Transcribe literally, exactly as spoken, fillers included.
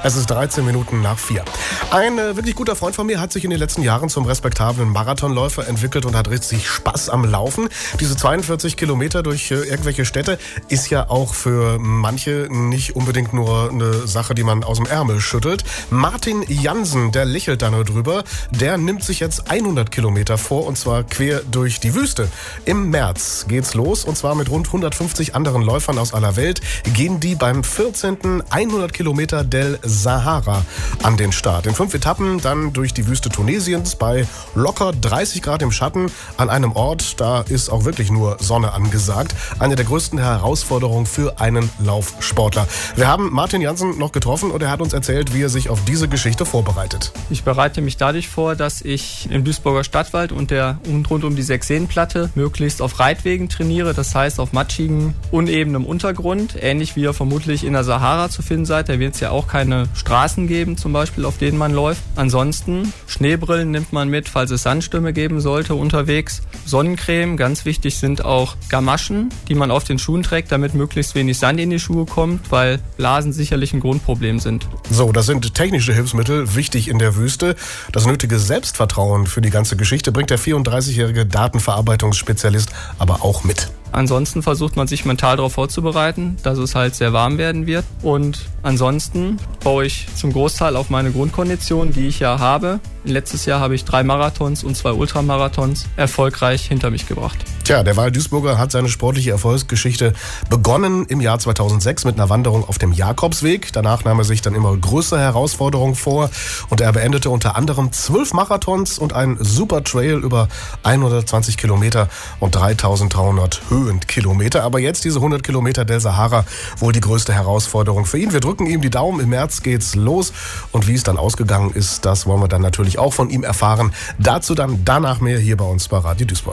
Es ist dreizehn Minuten nach vier. Ein äh, wirklich guter Freund von mir hat sich in den letzten Jahren zum respektablen Marathonläufer entwickelt und hat richtig Spaß am Laufen. Diese zweiundvierzig Kilometer durch äh, irgendwelche Städte ist ja auch für manche nicht unbedingt nur eine Sache, die man aus dem Ärmel schüttelt. Martin Jansen, der lächelt da nur drüber, der nimmt sich jetzt hundert Kilometer vor, und zwar quer durch die Wüste. Im März geht's los, und zwar mit rund hundertfünfzig anderen Läufern aus aller Welt gehen die beim vierzehnten hundert Kilometer del Sahara an den Start. In fünf Etappen dann durch die Wüste Tunesiens bei locker dreißig Grad im Schatten an einem Ort, da ist auch wirklich nur Sonne angesagt. Eine der größten Herausforderungen für einen Laufsportler. Wir haben Martin Jansen noch getroffen und er hat uns erzählt, wie er sich auf diese Geschichte vorbereitet. Ich bereite mich dadurch vor, dass ich im Duisburger Stadtwald und, der, und rund um die Sechsseenplatte möglichst auf Reitwegen trainiere, das heißt auf matschigem, unebenem Untergrund, ähnlich wie ihr vermutlich in der Sahara zu finden seid. Da wird es ja auch keine Straßen geben, zum Beispiel, auf denen man läuft. Ansonsten, Schneebrillen nimmt man mit, falls es Sandstürme geben sollte unterwegs. Sonnencreme, ganz wichtig sind auch Gamaschen, die man auf den Schuhen trägt, damit möglichst wenig Sand in die Schuhe kommt, weil Blasen sicherlich ein Grundproblem sind. So, das sind technische Hilfsmittel, wichtig in der Wüste. Das nötige Selbstvertrauen für die ganze Geschichte bringt der vierunddreißigjährige Datenverarbeitungsspezialist aber auch mit. Ansonsten versucht man sich mental darauf vorzubereiten, dass es halt sehr warm werden wird. Und ansonsten baue ich zum Großteil auf meine Grundkondition, die ich ja habe. Letztes Jahr habe ich drei Marathons und zwei Ultramarathons erfolgreich hinter mich gebracht. Tja, der Wahl-Duisburger hat seine sportliche Erfolgsgeschichte begonnen im Jahr zweitausendsechs mit einer Wanderung auf dem Jakobsweg. Danach nahm er sich dann immer größere Herausforderungen vor und er beendete unter anderem zwölf Marathons und einen Super Trail über hundertzwanzig Kilometer und dreitausenddreihundert Höhenkilometer. Aber jetzt diese hundert Kilometer del Sahara, wohl die größte Herausforderung für ihn. Wir drücken ihm die Daumen. Im März geht's los und wie es dann ausgegangen ist, das wollen wir dann natürlich auch von ihm erfahren. Dazu dann danach mehr hier bei uns bei Radio Duisburg.